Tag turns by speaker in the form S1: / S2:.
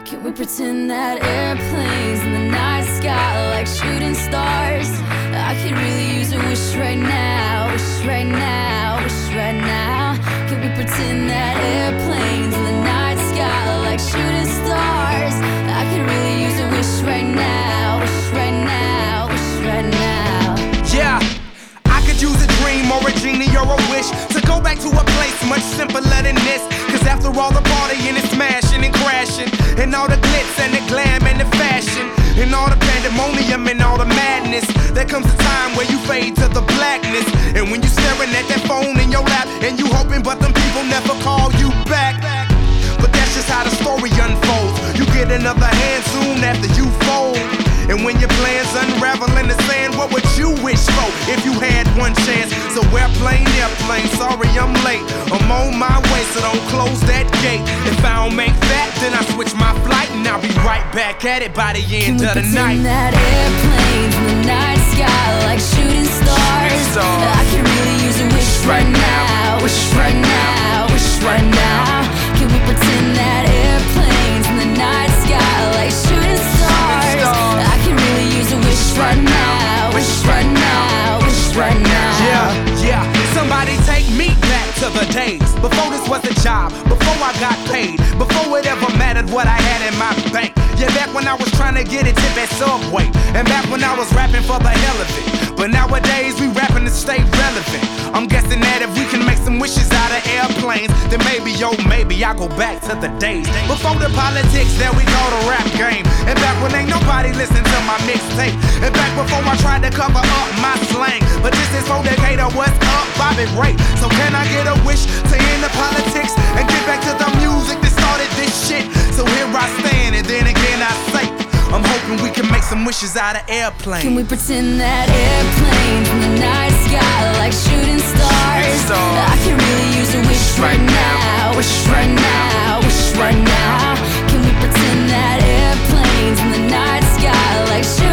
S1: Can we pretend that airplanes in the night sky like shooting stars? I could really use a wish right now, wish right now, wish right now. Can we pretend that airplanes in the night sky like shooting stars? I could really use a wish right now, wish right now, wish right now.
S2: Yeah, I could use a dream or a genie or a wish to go back to a place much simpler than this. Cause after all the partying and smashing and crashing, and all the glitz and the glam and the fashion, and all the pandemonium and all the madness, there comes a time where you fade to the blackness. And when you staring at that phone in your lap, and you hoping but them people never call you back. But that's just how the story unfolds. You get another hand soon after you fold. And when your plans unravel in the sand, what would you wish for if you had one chance? So airplane, sorry I'm late. I'm on my way, so don't close that gate. If I don't make that, then I switch my flight, and I'll be right back at it by the end of the night.
S1: Can we pretend that airplanes in the night sky like shooting stars? I can really use a wish right now, wish right now, wish right now. Can we pretend that airplanes in the night sky like shooting stars? I can really use a wish right now, wish right now, wish right now.
S2: Yeah, somebody take me back to the days before this was a job, before I got paid, before it ever mattered what I had in my bank. Yeah, back when I was trying to get a tip at Subway, and back when I was rapping for the hell of it. But nowadays we rapping to stay relevant. I'm guessing that if we can make some wishes out of airplanes, then maybe, oh maybe I'll go back to the days before the politics that we call the rap game. And back when ain't nobody listened to my mixtape. And back before I tried to cover up my slang. But this is for Decatur, what's up, Bobby Ray? So can I get a wish to end the politics and get back to the music that started this shit? So here I stand, and then again I say, I'm hoping we can make some wishes out of airplanes.
S1: Can we pretend that airplanes in the night sky like shooting stars? I can really use a wish right now, wish right now, wish right now. Can we pretend that airplanes in the night sky like shooting stars?